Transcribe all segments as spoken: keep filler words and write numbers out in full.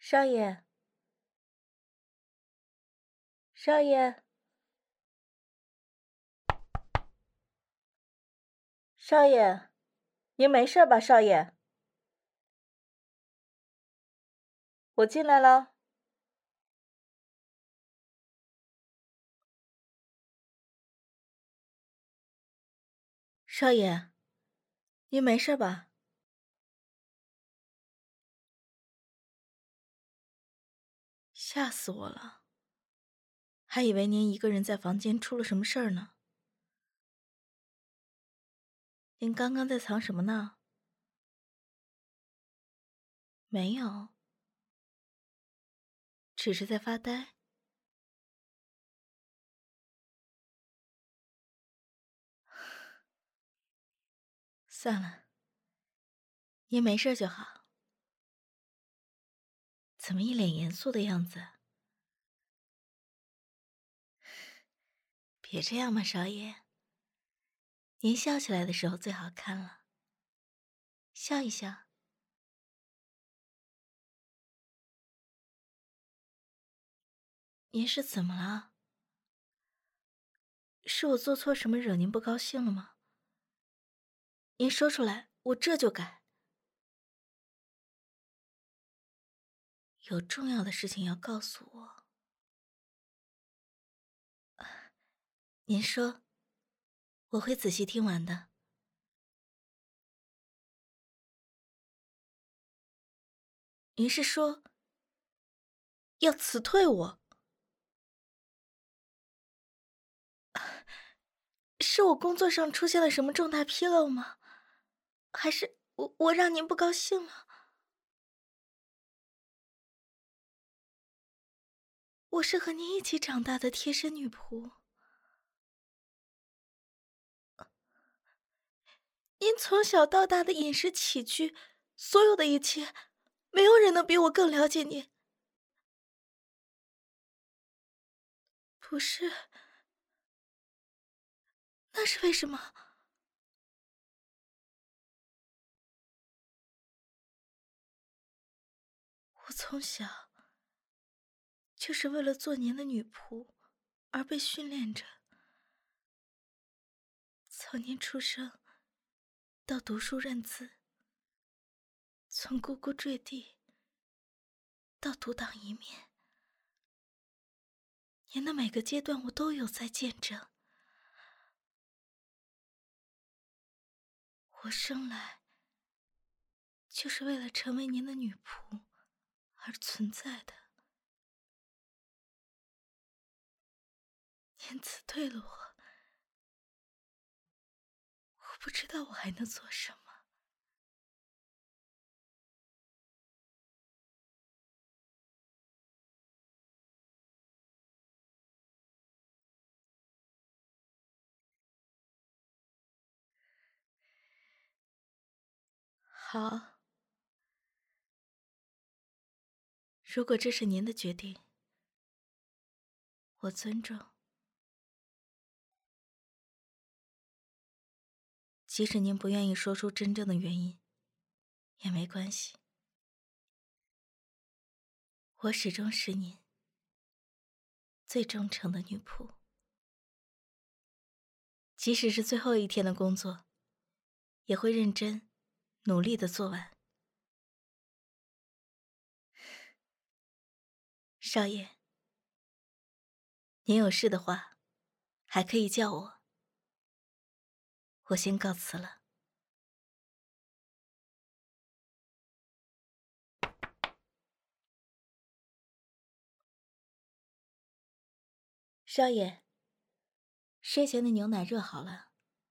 少爷，少爷，少爷，您没事吧？少爷，我进来了。少爷，您没事吧？吓死我了，还以为您一个人在房间出了什么事儿呢。您刚刚在藏什么呢？没有，只是在发呆。算了，您没事就好。怎么一脸严肃的样子？别这样嘛，少爷。您笑起来的时候最好看了，笑一笑。您是怎么了？是我做错什么惹您不高兴了吗？您说出来，我这就改。有重要的事情要告诉我。您说，我会仔细听完的。您是说要辞退我？是我工作上出现了什么重大纰漏吗？还是我我让您不高兴了？我是和您一起长大的贴身女仆，您从小到大的饮食起居，所有的一切，没有人能比我更了解您。不是，那是为什么？我从小就是为了做您的女仆而被训练着。从您出生到读书认字，从呱呱坠地到独当一面，您的每个阶段我都有在见证。我生来就是为了成为您的女仆而存在的。您辞退了我，我不知道我还能做什么。好，如果这是您的决定，我尊重。即使您不愿意说出真正的原因，也没关系。我始终是您最忠诚的女仆，即使是最后一天的工作，也会认真、努力的做完。少爷，您有事的话，还可以叫我。我先告辞了。少爷，睡前的牛奶热好了。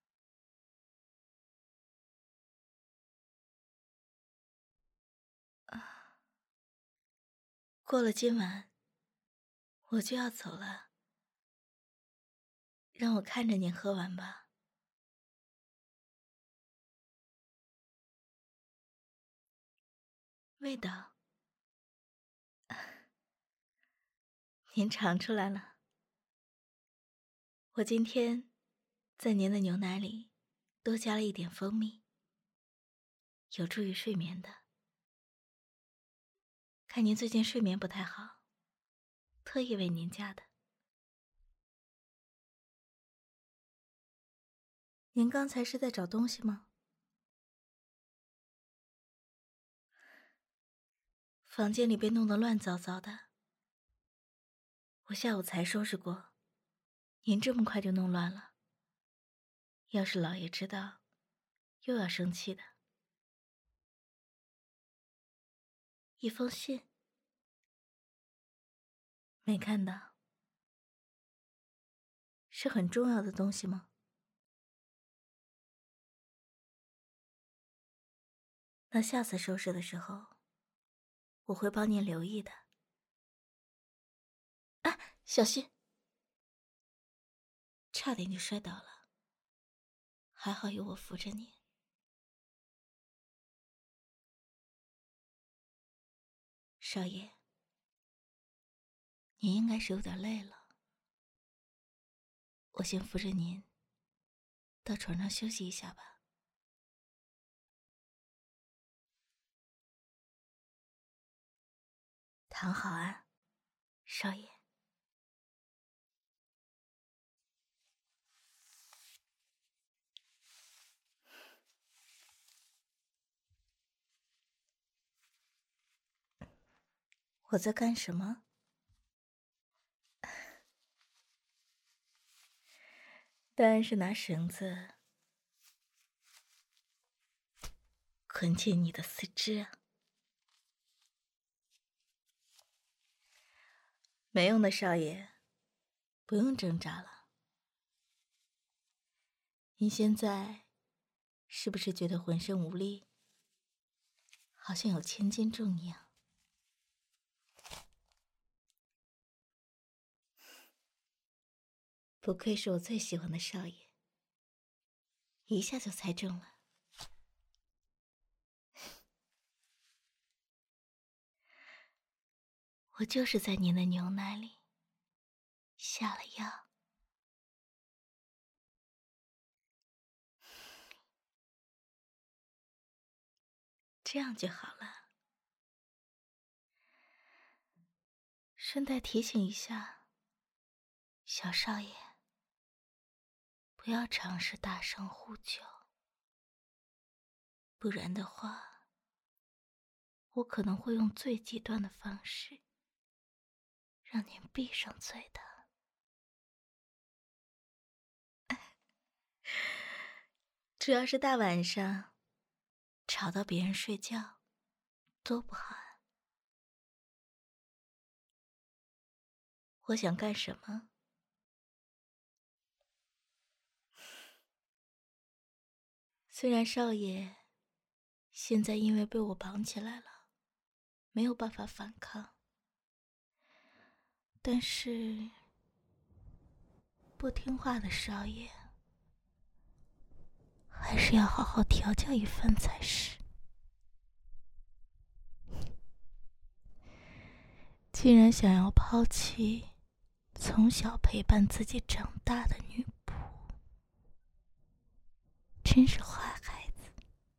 过了今晚，我就要走了。让我看着您喝完吧。味道，您尝出来了。我今天在您的牛奶里多加了一点蜂蜜，有助于睡眠的。 看您最近睡眠不太好，特意为您加的。您刚才是在找东西吗？房间里被弄得乱糟糟的，我下午才收拾过，您这么快就弄乱了，要是老爷知道，又要生气的。一封信，没看到，是很重要的东西吗？那下次收拾的时候，我会帮您留意的。啊，小心！差点就摔倒了，还好有我扶着你。少爷，您应该是有点累了，我先扶着您到床上休息一下吧。躺好啊，少爷。我在干什么？当然是拿绳子捆紧你的四肢啊。没用的，少爷，不用挣扎了。您现在是不是觉得浑身无力，好像有千斤重一样？不愧是我最喜欢的少爷，一下就猜中了。我就是在您的牛奶里下了药。这样就好了。顺带提醒一下，小少爷，不要尝试大声呼救，不然的话，我可能会用最极端的方式让您闭上嘴的。主要是大晚上吵到别人睡觉，多不好啊！我想干什么？虽然少爷现在因为被我绑起来了，没有办法反抗，但是不听话的少爷还是要好好调教一番才是。既然想要抛弃从小陪伴自己长大的女仆，真是坏孩子。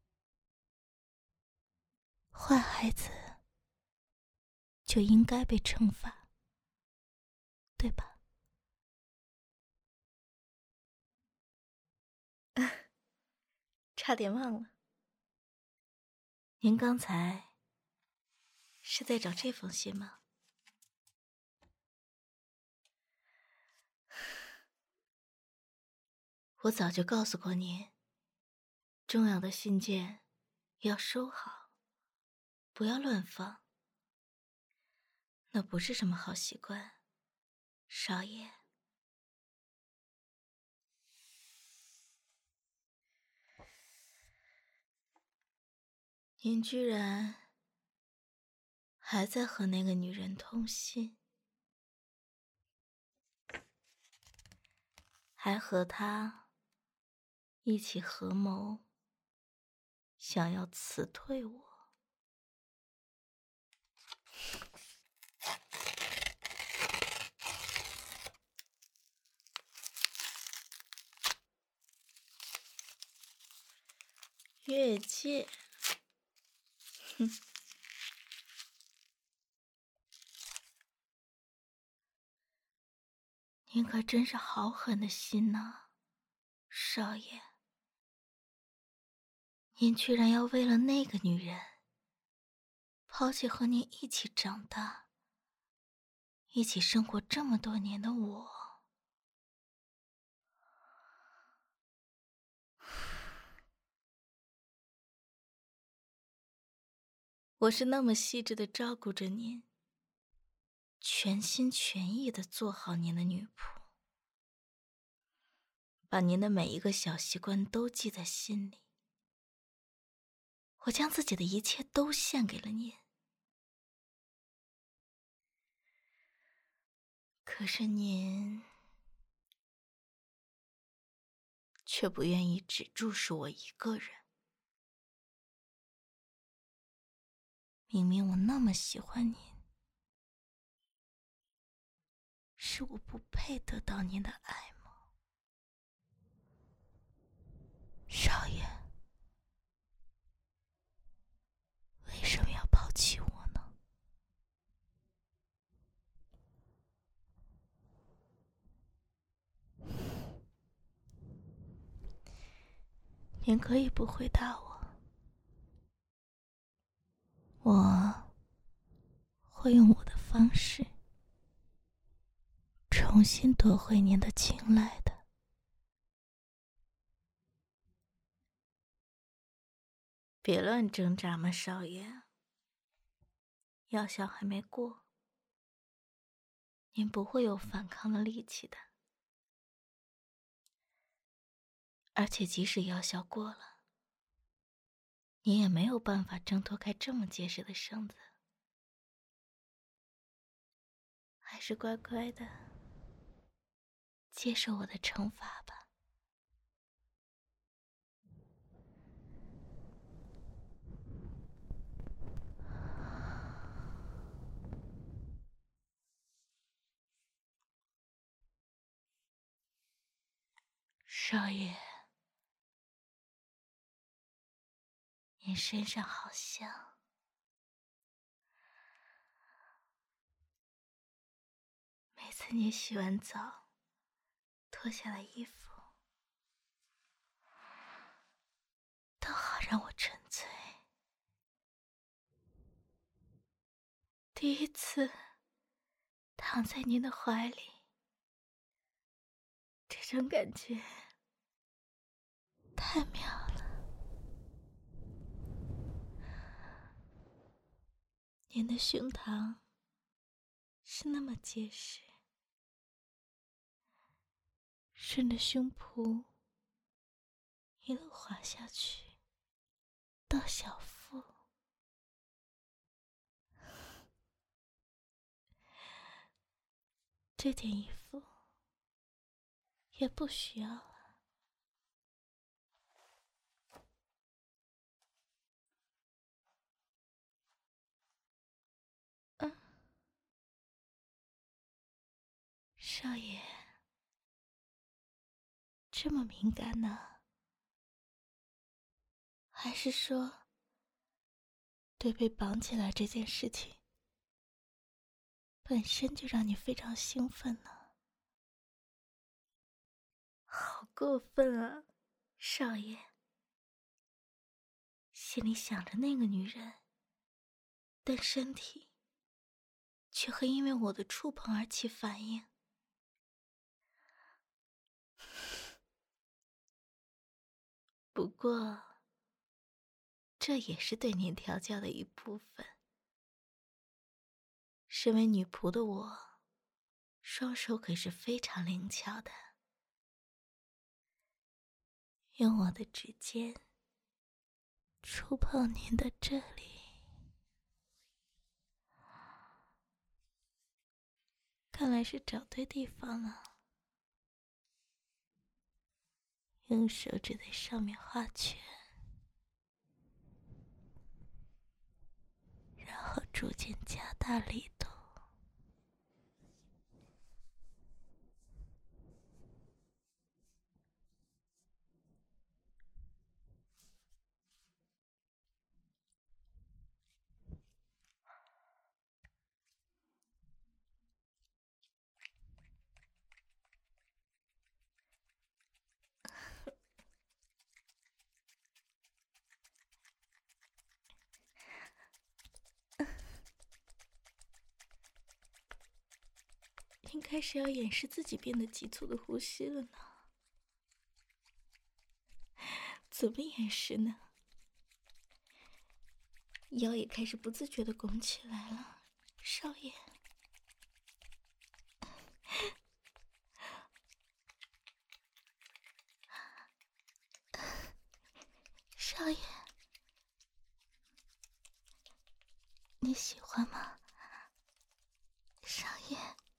坏孩子就应该被惩罚，对吧？差点忘了，您刚才是在找这封信吗？我早就告诉过您，重要的信件要收好，不要乱放。那不是什么好习惯，少爷。您居然还在和那个女人通信，还和她一起合谋，想要辞退我。越界，哼！ 您可真是好狠的心呐，少爷！您居然要为了那个女人，抛弃和您一起长大、一起生活这么多年的我。我是那么细致的照顾着您，全心全意的做好您的女仆，把您的每一个小习惯都记在心里。我将自己的一切都献给了您，可是您却不愿意只注视我一个人。明明我那么喜欢您，是我不配得到您的爱吗？少爷，为什么要抛弃我呢？您可以不回答我，我会用我的方式重新夺回您的青睐的。别乱挣扎嘛，少爷。药效还没过，您不会有反抗的力气的。而且即使药效过了，你也没有办法挣脱开这么结实的绳子。还是乖乖的接受我的惩罚吧。少爷，您身上好香。每次你洗完澡，脱下了衣服，都好让我沉醉。第一次躺在您的怀里，这种感觉太妙了。您的胸膛是那么结实，顺着胸脯一路滑下去，到小腹。这件衣服也不需要了。嗯，少爷，这么敏感呢？还是说，对被绑起来这件事情本身就让你非常兴奋呢？好过分啊，少爷！心里想着那个女人，但身体却会因为我的触碰而起反应。不过，这也是对您调教的一部分。身为女仆的我，双手可是非常灵巧的。用我的指尖触碰您的这里，看来是找对地方了。用手指在上面画圈，然后逐渐加大力度。 开始要掩饰自己变得急促的呼吸了呢？怎么掩饰呢？腰也开始不自觉地拱起来了，少爷。少爷，你喜欢吗？少爷，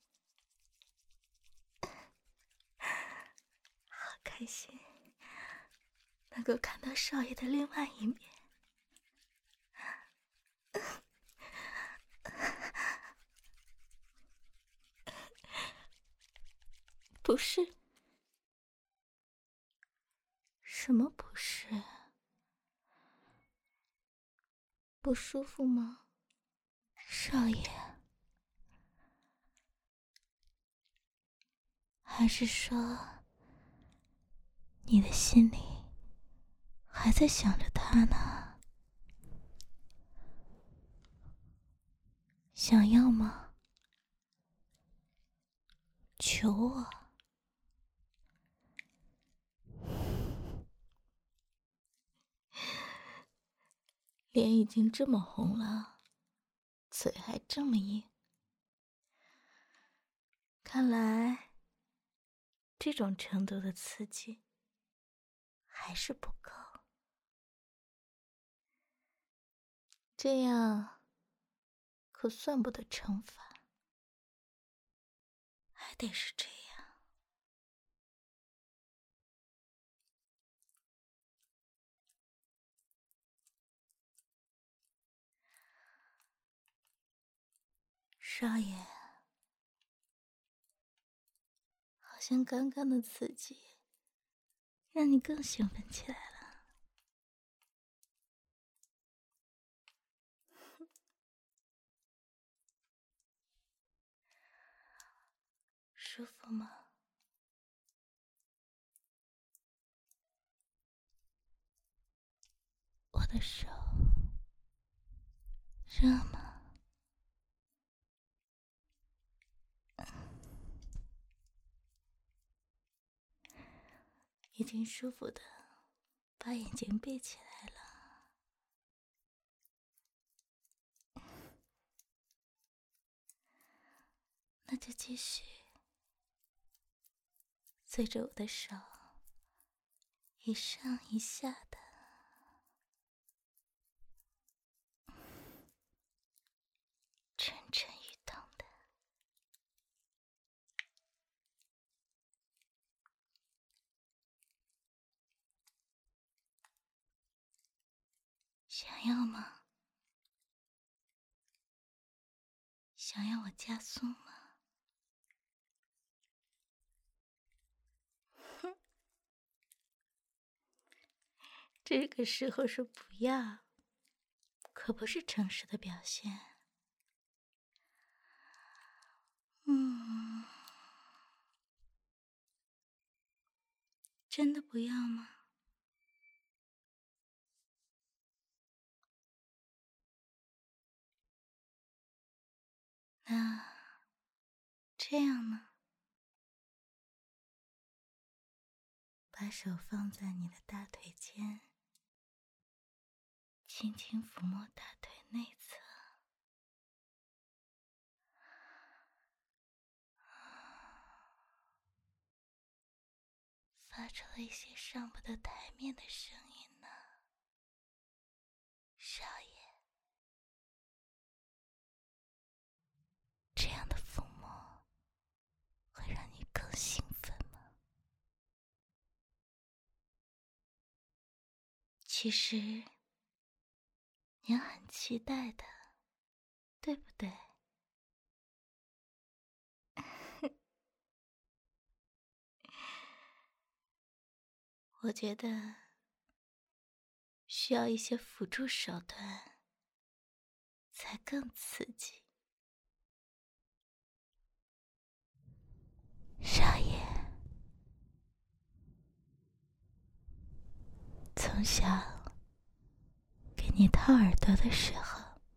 好开心，能够看到少爷的另外一面。不是？什么不是？不舒服吗，少爷？还是说，你的心里还在想着他呢？想要吗？求我。脸已经这么红了，嘴还这么硬，看来这种程度的刺激还是不够。这样可算不得惩罚，还得是这样。少爷，好像刚刚的刺激让你更兴奋起来了。舒服吗？我的手热吗？已经舒服的把眼睛闭起来了。那就继续随着我的手一上一下的蠢蠢欲动的。想要吗？想要我加速吗？哼，这个时候说不要，可不是诚实的表现。嗯，真的不要吗？那这样呢？把手放在你的大腿间，轻轻抚摸大腿内侧，发出了一些上不得台面的声音呢，少爷。这样的抚摸会让你更兴奋吗？其实你很期待的，对不对？我觉得需要一些辅助手段才更刺激。少爷，从小给你掏耳朵的时候就特别的不安分，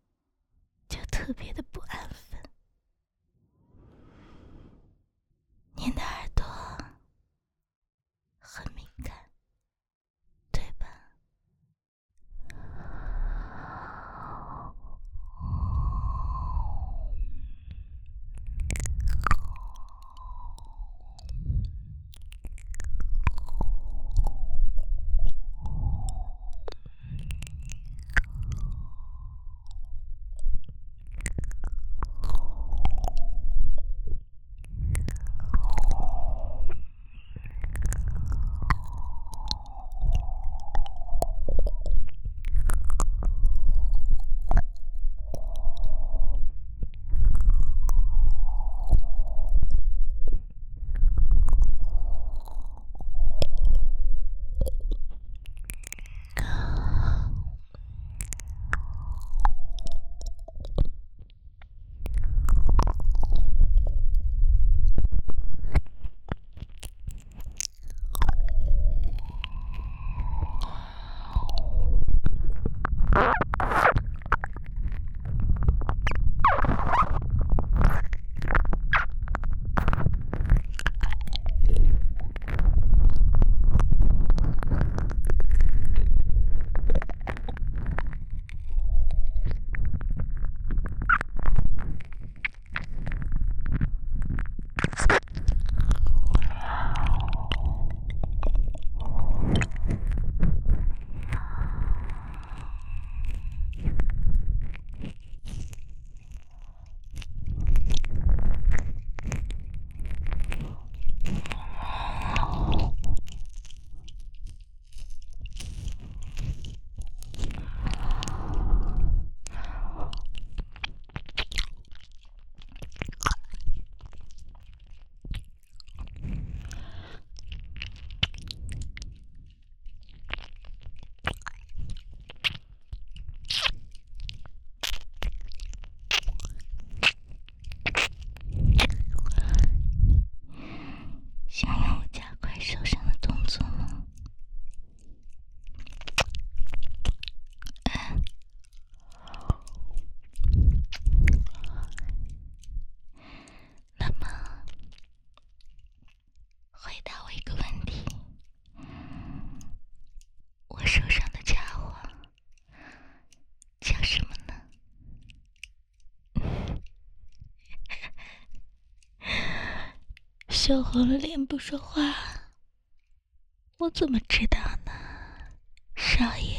羞红了脸不说话，我怎么知道呢？少爷，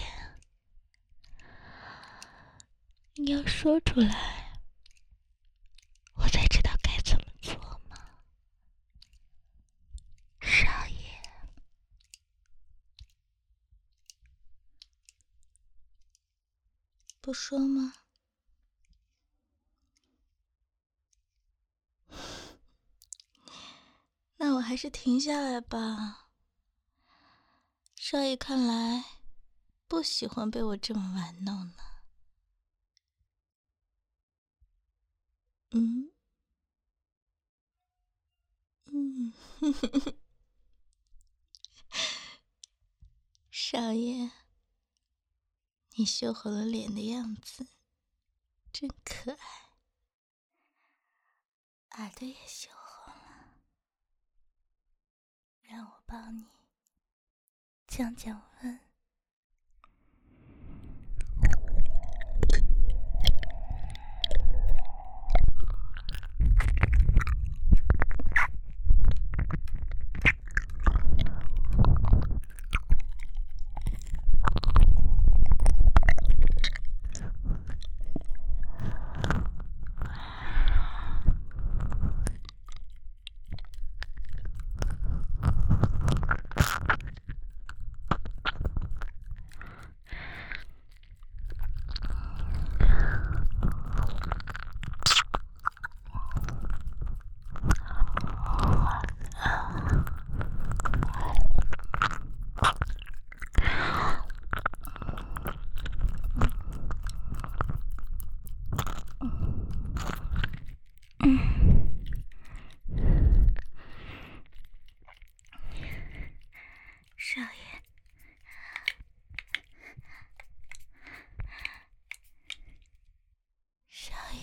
你要说出来，我才知道该怎么做嘛。少爷，不说吗？那我还是停下来吧。少爷看来不喜欢被我这么玩弄呢。嗯嗯，少爷，你羞红了脸的样子真可爱，耳朵也羞红了，让我帮你降降温。少爷，少爷，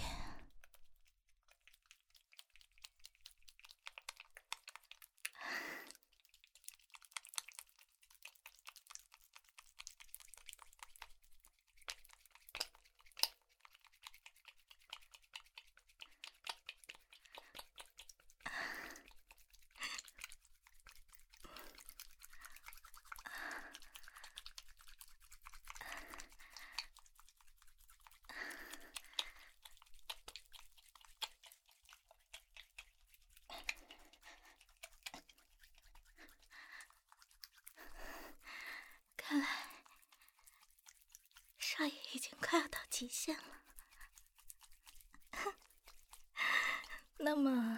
看来少爷已经快要到极限了。那么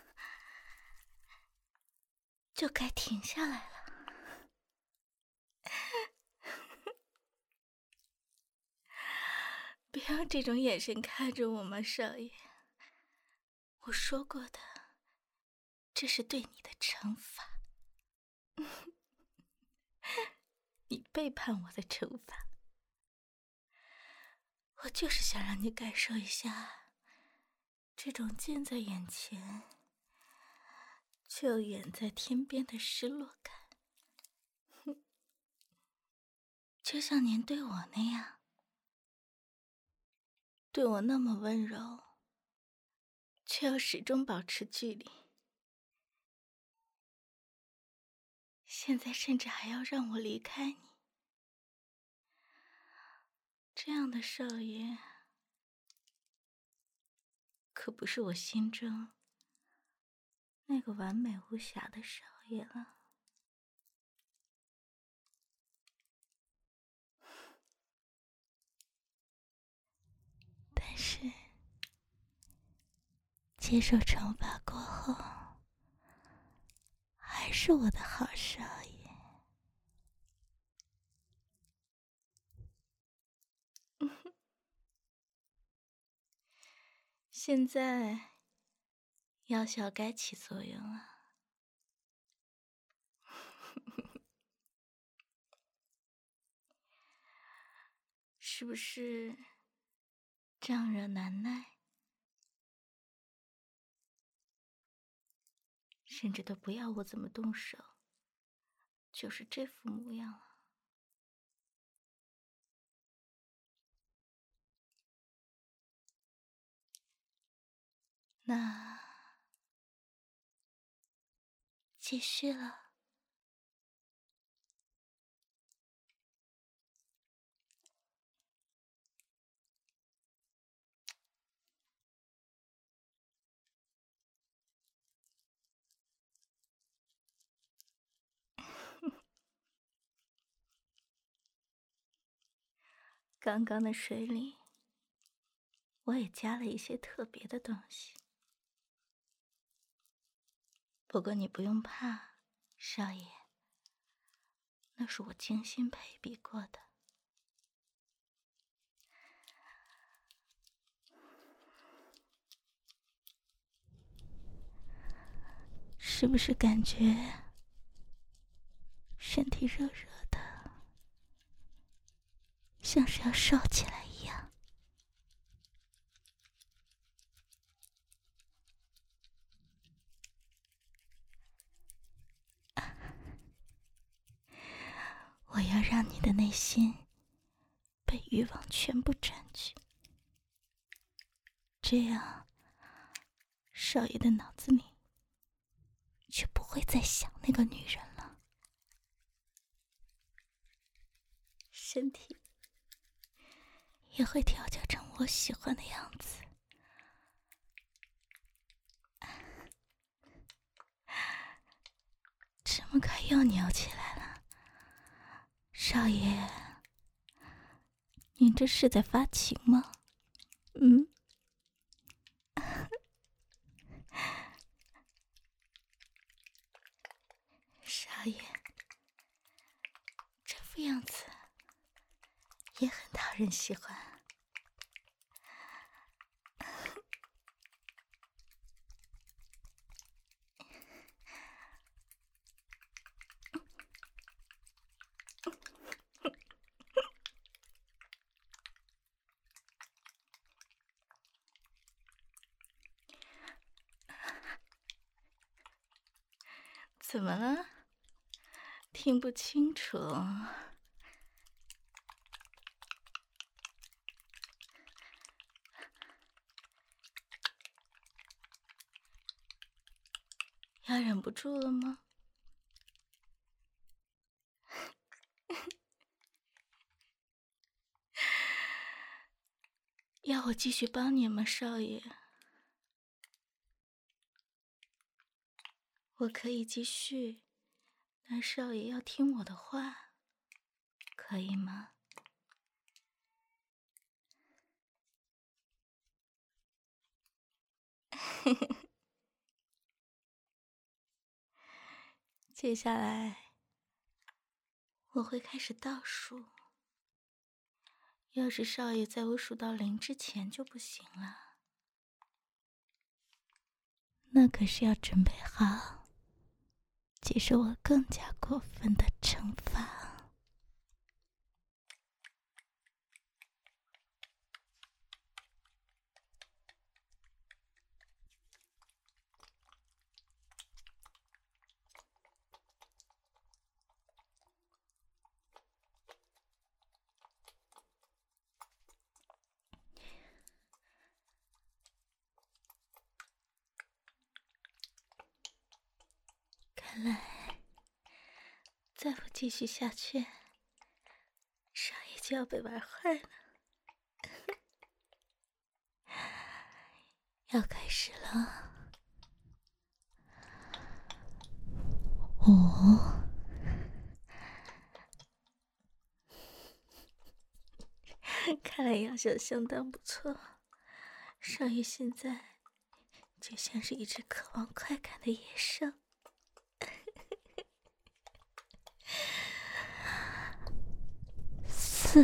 就该停下来了。别用这种眼神看着我嘛，少爷。我说过的，这是对你的惩罚。你背叛我的惩罚。我就是想让你感受一下这种近在眼前就远在天边的失落感。就像您对我那样，对我那么温柔，却又始终保持距离。现在甚至还要让我离开你，这样的少爷，可不是我心中那个完美无瑕的少爷了。但是接受惩罚过后，还是我的好少爷。现在药效该起作用了。是不是胀热难耐，甚至都不要我怎么动手，就是这副模样了？那继续了。刚刚的水里，我也加了一些特别的东西。不过你不用怕，少爷，那是我精心配比过的。是不是感觉身体热热的，像是要烧起来一样？我要让你的内心被欲望全部占据，这样少爷的脑子里就不会再想那个女人了，身体也会调教成我喜欢的样子。这么快又扭起来了，少爷，您这是在发情吗？嗯？少爷，这副样子也很讨人喜欢。怎么了？听不清楚？要忍不住了吗？要我继续帮你吗，少爷？我可以继续，但少爷要听我的话，可以吗？接下来我会开始倒数，要是少爷在我数到零之前就不行了，那可是要准备好接受我更加过分的惩罚。看来再不继续下去，少爷就要被玩坏了。要开始了，五、看来药效相当不错，少爷现在就像是一只渴望快感的野兽。四、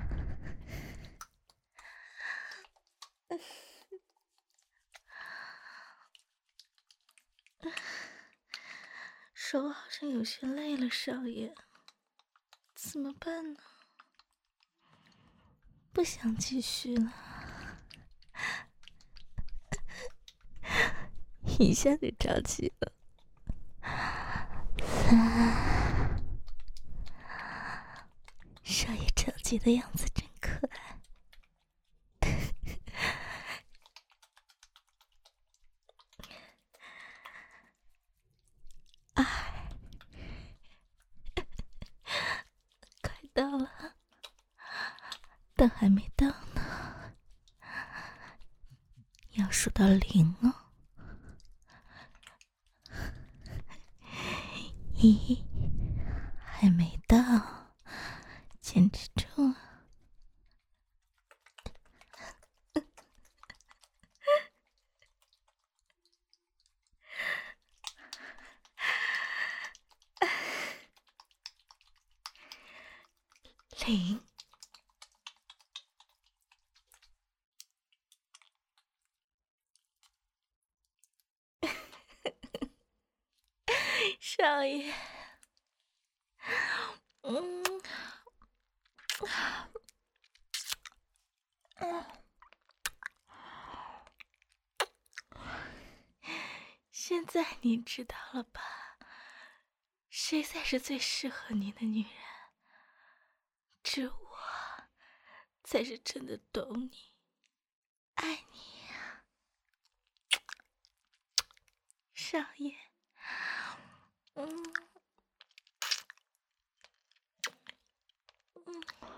手好像有些累了，少爷，怎么办呢？不想继续了，一下就着急了。三，少爷着急的样子真可爱。啊！ 到了，但还没到呢，要数到零哦。一，还没到，坚持住啊！零。少爷，嗯，嗯，现在你知道了吧？谁才是最适合你的女人？只有我才是真的懂你、爱你呀，少爷。嗯嗯。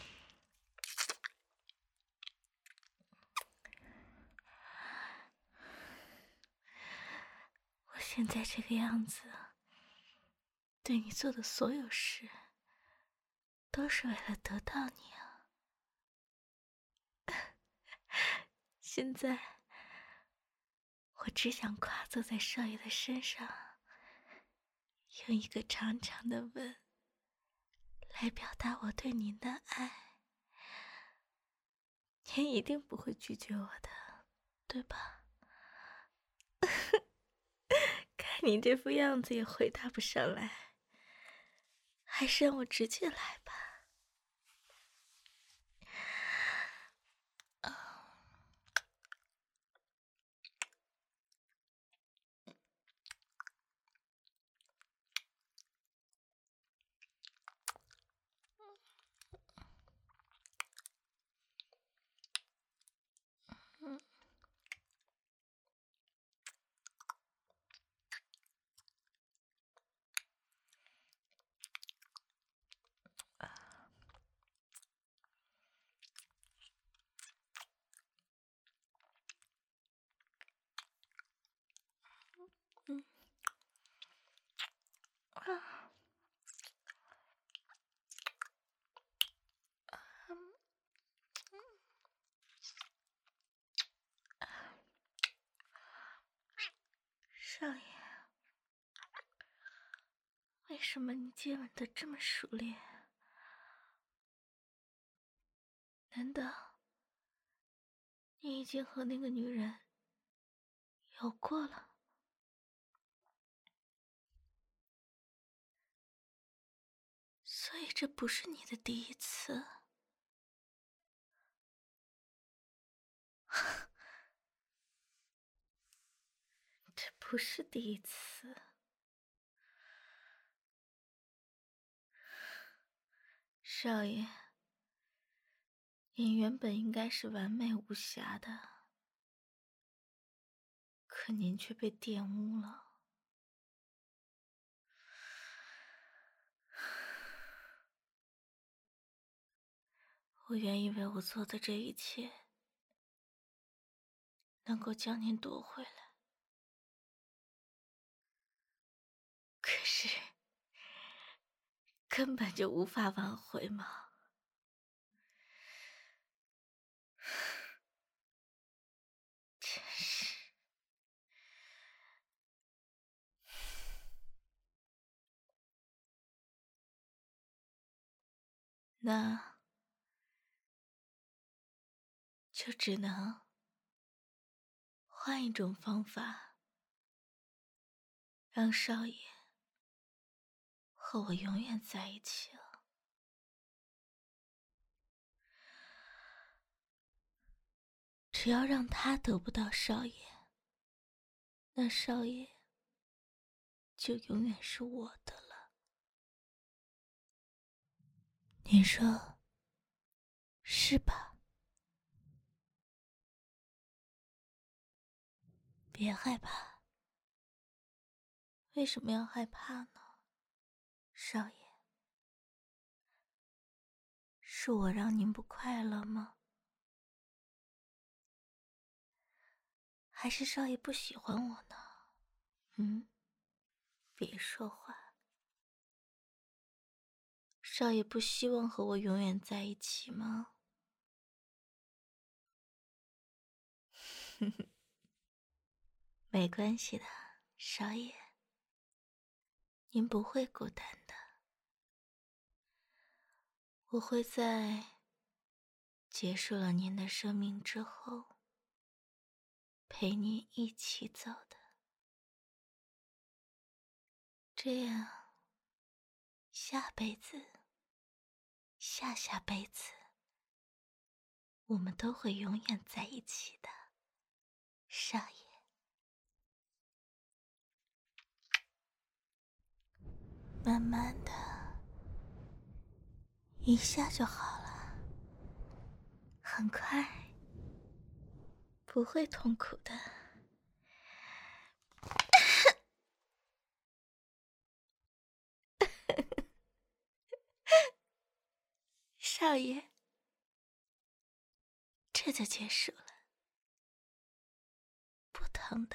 我现在这个样子，对你做的所有事，都是为了得到你啊。现在，我只想跨坐在少爷的身上，用一个长长的吻来表达我对你的爱。你一定不会拒绝我的，对吧？看你这副样子也回答不上来，还是让我直接来吧。嗯嗯啊少爷，为什么你接吻的这么熟练？难道你已经和那个女人有过了？所以这不是你的第一次。这不是第一次。少爷，你原本应该是完美无瑕的，可您却被玷污了。我原以为我做的这一切能够将您夺回来，可是根本就无法挽回嘛。真是。那就只能换一种方法，让少爷和我永远在一起了。只要让他得不到少爷，那少爷就永远是我的了。你说是吧？别害怕。为什么要害怕呢，少爷？ 是我让您不快乐吗？还是少爷不喜欢我呢？嗯，别说话。少爷不希望和我永远在一起吗？没关系的，少爷，您不会孤单的。我会在结束了您的生命之后，陪您一起走的。这样，下辈子、下下辈子，我们都会永远在一起的，少爷。慢慢的，一下就好了，很快，不会痛苦的。少爷，这就结束了，不疼的，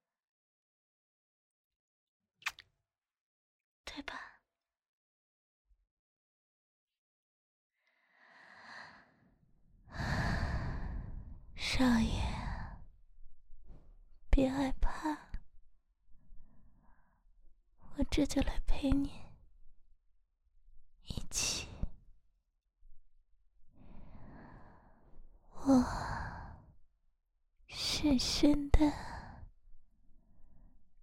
对吧？少爷，别害怕，我这就来陪你一起。我深深的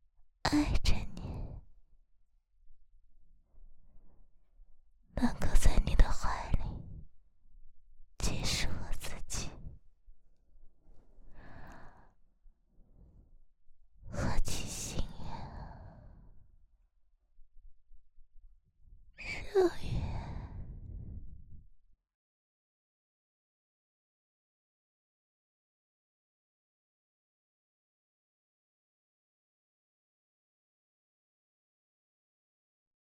爱着你，能够在